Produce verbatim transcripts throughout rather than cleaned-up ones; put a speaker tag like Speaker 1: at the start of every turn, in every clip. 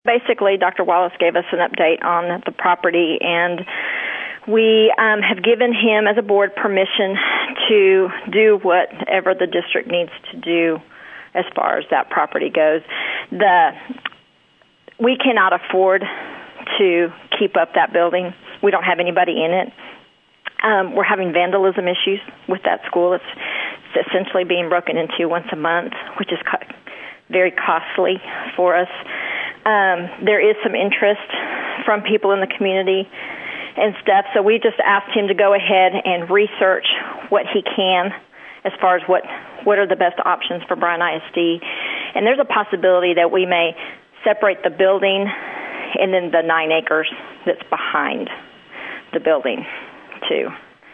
Speaker 1: Basically, Doctor Wallace gave us an update on the property, and we um, have given him, as a board, permission to do whatever the district needs to do as far as that property goes. The we cannot afford to keep up that building. We don't have anybody in it. Um, we're having vandalism issues with that school. It's, it's essentially being broken into once a month, which is co- very costly for us. Um, there is some interest from people in the community and stuff, so we just asked him to go ahead and research what he can as far as what, what are the best options for Bryan I S D. And there's a possibility that we may separate the building and then the nine acres that's behind the building, too.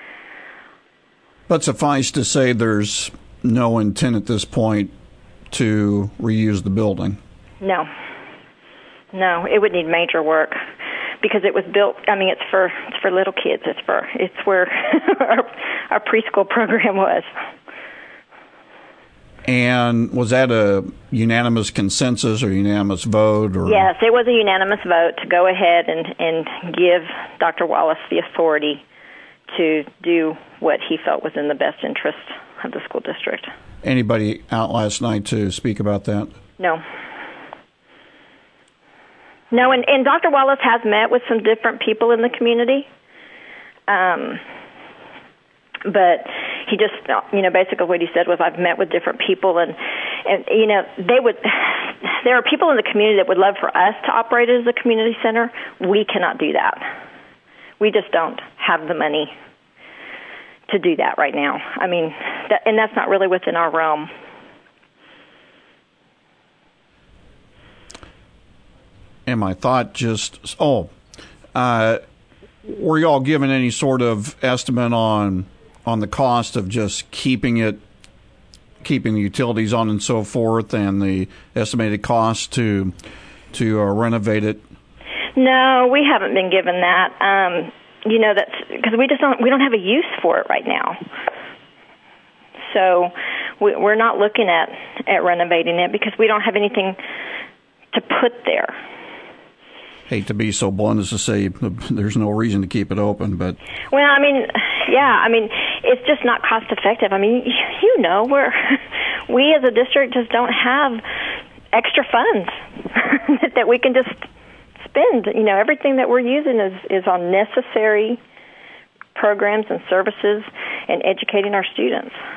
Speaker 2: But suffice to say there's no intent at this point to reuse the building?
Speaker 1: No. No, it would need major work because it was built. I mean, it's for it's for little kids. It's for it's where our, our preschool program was.
Speaker 2: And was that a unanimous consensus or unanimous vote? Or?
Speaker 1: Yes, it was a unanimous vote to go ahead and, and give Doctor Wallace the authority to do what he felt was in the best interest of the school district.
Speaker 2: Anybody out last night to speak about that?
Speaker 1: No. No, and, and Doctor Wallace has met with some different people in the community. Um, but he just, you know, basically what he said was, I've met with different people, and, and you know, they would, there are people in the community that would love for us to operate as a community center. We cannot do that. We just don't have the money to do that right now. I mean, that, and that's not really within our realm.
Speaker 2: And my thought just, oh, uh, were you all given any sort of estimate on on the cost of just keeping it, keeping the utilities on and so forth, and the estimated cost to to uh, renovate it?
Speaker 1: No, we haven't been given that. Um, you know, that's because we just don't we don't have a use for it right now. So we, we're not looking at at renovating it because we don't have anything to put there.
Speaker 2: Hate to be so blunt as to say there's no reason to keep it open, but...
Speaker 1: Well, I mean, yeah, I mean, it's just not cost effective. I mean, you know, we're, we as a district just don't have extra funds that we can just spend. You know, everything that we're using is, is on necessary programs and services and educating our students.